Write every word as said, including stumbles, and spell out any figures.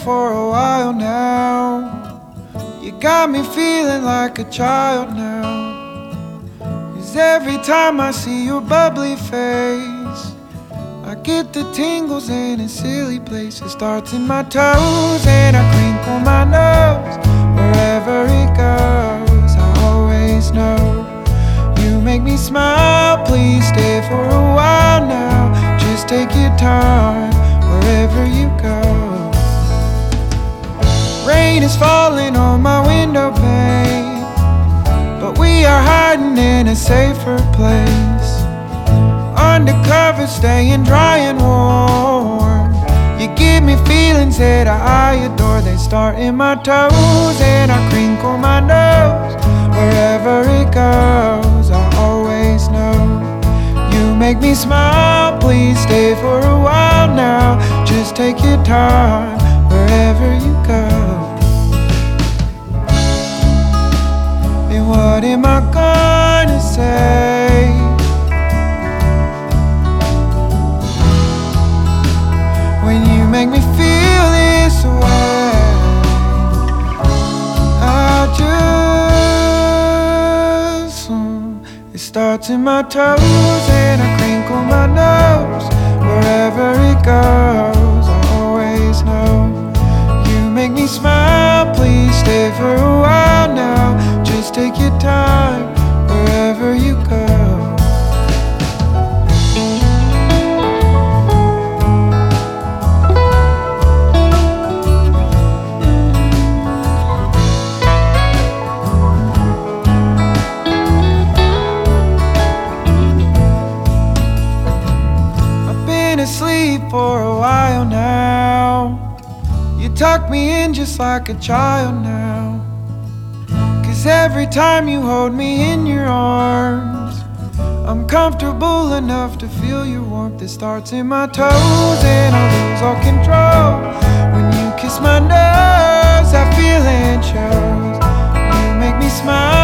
for a while now. You got me feeling like a child now. 'Cause every time I see your bubbly face, I get the tingles in a silly place. It starts in my toes and I crinkle my nose. Wherever it goes, I always know you make me smile. Please stay for a while now. Just take your time wherever you go. Rain is falling on my window pane, but we are hiding in a safer place. Undercover, staying dry and warm. You give me feelings that I adore. They start in my toes and I crinkle my nose. Wherever it goes, I always know you make me smile. Please stay for a while now. Just take your time wherever you go. And what am I gonna say when you make me feel this way? I just mm, it starts in my toes and I crinkle my nose. Wherever it goes, I always know you make me smile. Please stay for a while now. Just take your time wherever you go. Asleep for a while now. You tuck me in just like a child now. 'Cause every time you hold me in your arms, I'm comfortable enough to feel your warmth. It starts in my toes and I lose all control. When you kiss my nose, that feeling shows. You make me smile.